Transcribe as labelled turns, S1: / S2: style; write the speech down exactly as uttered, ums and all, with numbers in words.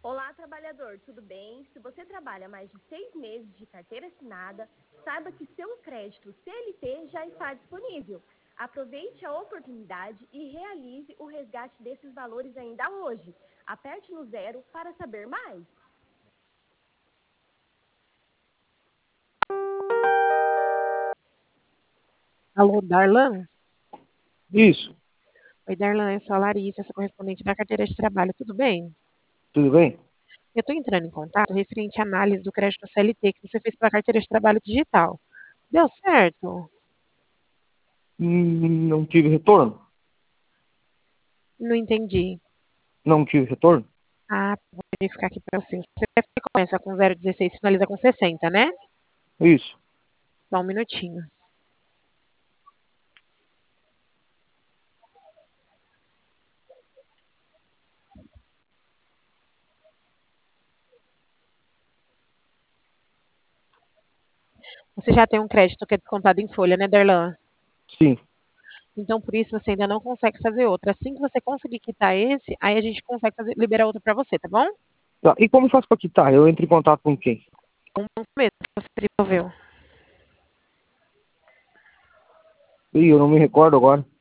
S1: Olá, trabalhador, tudo bem? Se você trabalha mais de seis meses de carteira assinada, saiba que seu crédito C L T já está disponível. Aproveite a oportunidade e realize o resgate desses valores ainda hoje. Aperte no zero para saber mais.
S2: Alô, Darlan?
S3: Isso,
S2: Oi, Darlan, eu sou a Larissa, sou correspondente da carteira de trabalho, tudo bem?
S3: tudo bem?
S2: Eu estou entrando em contato referente à análise do crédito C L T que você fez para a carteira de trabalho digital. Deu certo?
S3: Hum, Não tive retorno?
S2: Não entendi.
S3: Não tive retorno?
S2: Ah, vou verificar aqui para você. Você começa com zero vírgula dezesseis e finaliza com sessenta, né?
S3: Isso.
S2: Só um minutinho. Você já tem um crédito que é descontado em folha, né, Darlan?
S3: Sim.
S2: Então, por isso, você ainda não consegue fazer outro. Assim que você conseguir quitar esse, aí a gente consegue fazer- liberar outro para você, tá bom?
S3: Tá. E como faço para quitar? Eu entro em contato com quem?
S2: Um banco mesmo, que você desenvolveu.
S3: Ih, eu não me recordo agora.